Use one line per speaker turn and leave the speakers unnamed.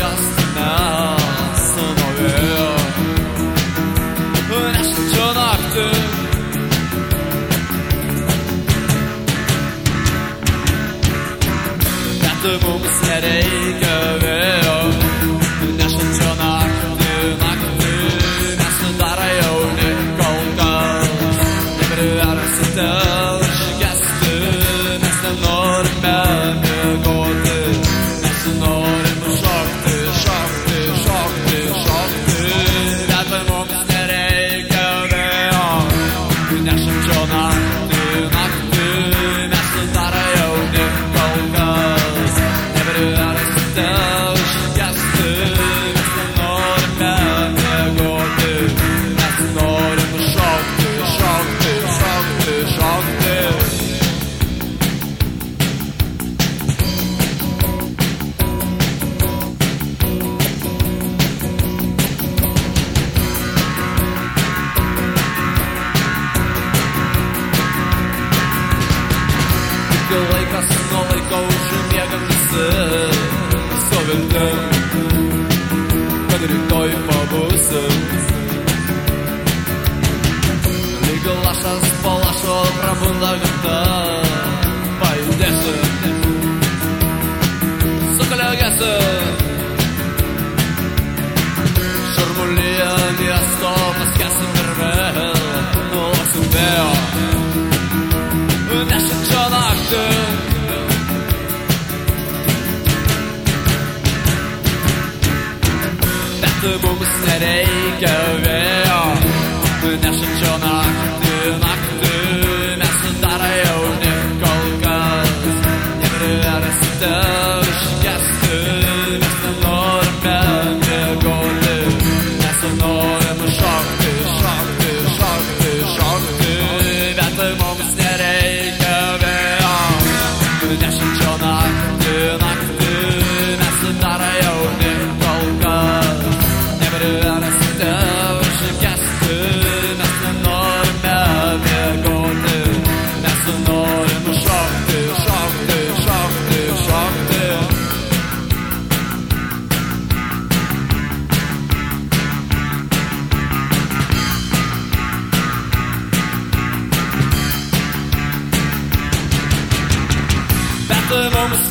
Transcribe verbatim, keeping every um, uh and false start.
suprasti mes norėjo nešančio naktį. Bet mums nereikia vėjo nešančio naktį, naktį, nes dar jauni kol kas nepriversite išgesti, nes nenorime miegoti, nes norim šokti, šokti, šokti, šokti. Bet mums nereikia vėjo nešančio naktį, naktį, nes dar jauni kol kas nepriversite išgesti, nes nenorime miegoti, nes norim šokti, šokti, šokti, šokti. Tik laikas nuo laiko užmiegam visi su viltim, kad rytoj pabusim. Lyg lašas po lašo prabunda gamta, pajudėsim, sukalėgėsim. Šurmulyje miesto paskęsim ir vėl nulaksim vėjo nešančio naktį. Bet mums nereikia vėjo nešančio naktį, naktį, nes dar jauni kol kas nepriversite išgesti, nes nenorime miegoti, nes norim šokti, šokti, šokti, šokti. Bet mums nereikia vėjo nešančio naktį, naktį, nes dar jauni kol kas nepriversite išgesti, nes nenorime miegoti, nes norim šokti, šokti, šokti, šokti. Bet mums